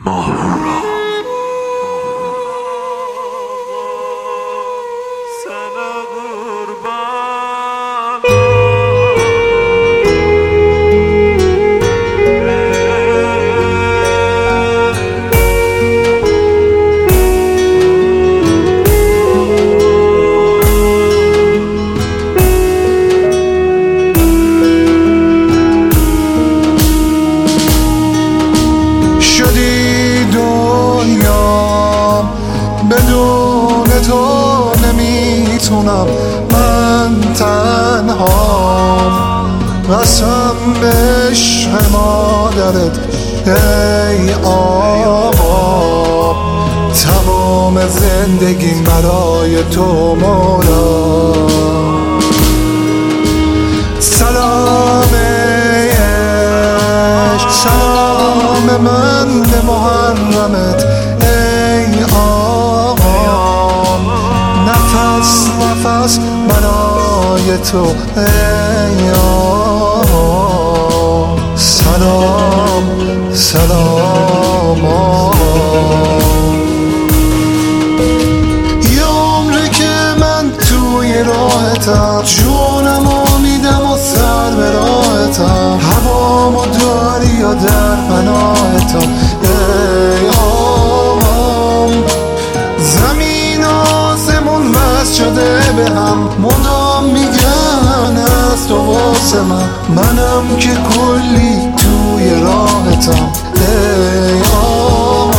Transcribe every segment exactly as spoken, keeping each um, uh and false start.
ماهورا بدون تو نمیتونم من تنهام قسم به عشق مادرت ای آقا تمام زندگیم برای تو مولا سلام عشق سلام من به محرمت ای آقا نفس نفس برای تو ای آقا سلام سلام آقا یه عمره که من توی راحتم جونمو میدم و سر به راحتم هوامو داری یا در پناهتم ای آقام زمین آسمون بس شده به هم مدام میگن از تو واسه من منم که کلی توی راحتم ای آقام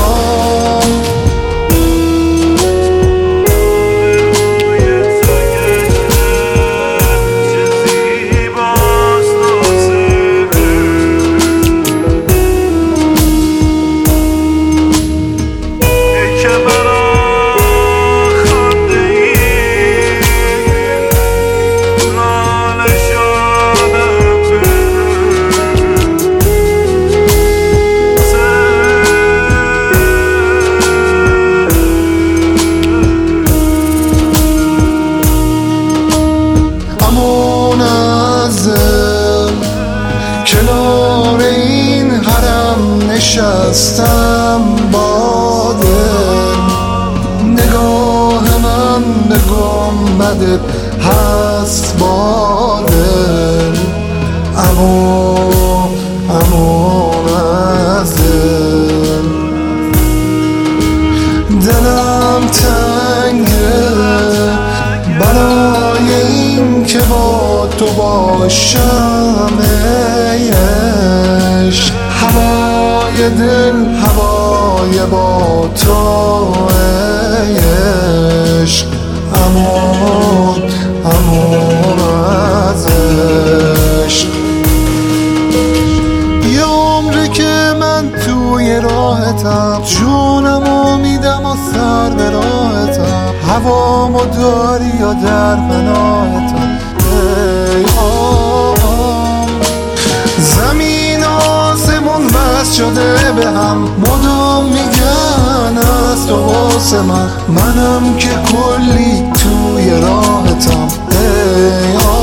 کنار این حرم نشستم با دل نگاه من به گنبدت هست با دل امون امون از دل دلم تنگه برای این که با تو باشم ای عشق هوای دل هوای با تو ای عشق امون امون از عشق یه عمره که من توی راحتم جونمو میدم و سر به راحتم هوامو داری یا در پناهتم ای آقام زمین آسمون بس شده به هم مدام میگن از تو واسه من منم که کلی توی راحتم ای آقام